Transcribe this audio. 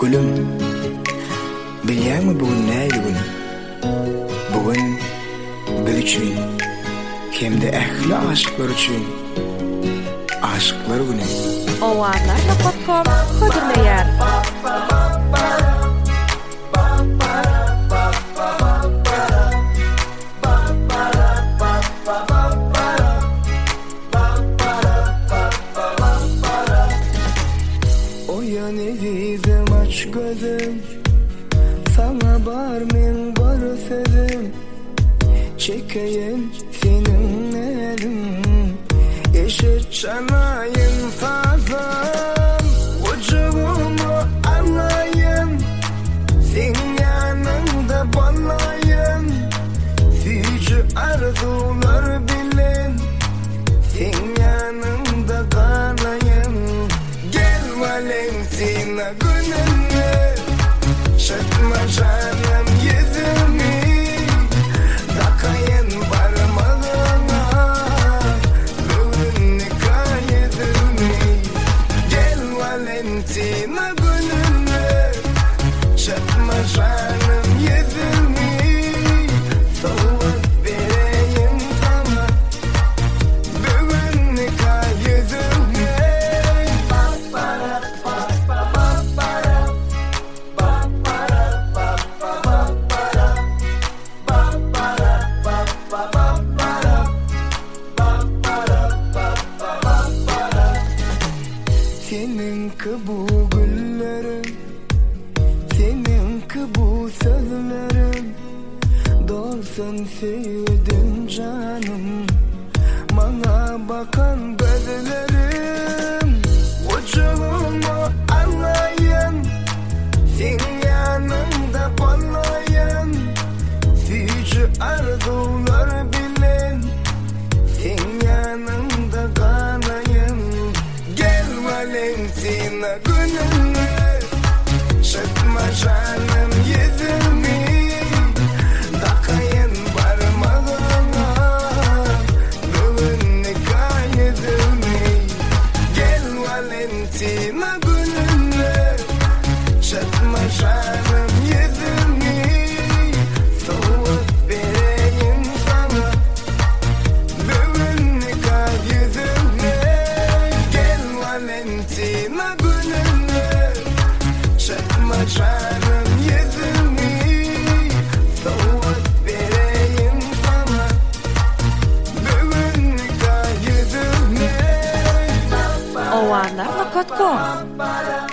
Gülüm, bilýärmi bugün näde gün? Bugün biz üçin, hemde ähli aşyklar üçin aşyklar güni. Owanlar.com hödürleýär. Oyan evizim aç gözüm, sana bar men bar sözüm. Çekeyim senin elim, eşit çanayın fazım. Ucuğumu anlayın, sen yanında banlayın. Fücü arzular bilin, sen yanında kalayın. Gel Valentina gününe, çatma canım yüzümü. Dakayın parmağına, bugün nikah yüzümü. Gel Valentina gününe, çatma canım yüzümü. Soğuk vereyim sana, bugün nikah yüzümü. Seninki bu güllerim, seninki bu sözlerim. Dolsun sevdim canım, bana bakan gözlerim. Ucuğumu anlayın, sen yanımda banlayın. Fücü arzular bilin, sen yanımda kalayın. Gel Valentina gününe, çatma canım yüzümü. Dakayın parmağına, bugün nikah yüzümü. Gel Valentina gününe, çatma canım yüzümü. Soğuk vereyim sana, bugün nikah yüzümü. Gel Valentina gününe, çatma canım yüzümü. Soğuk vereyim sana, bugün nikah yüzümü. Owanlar.com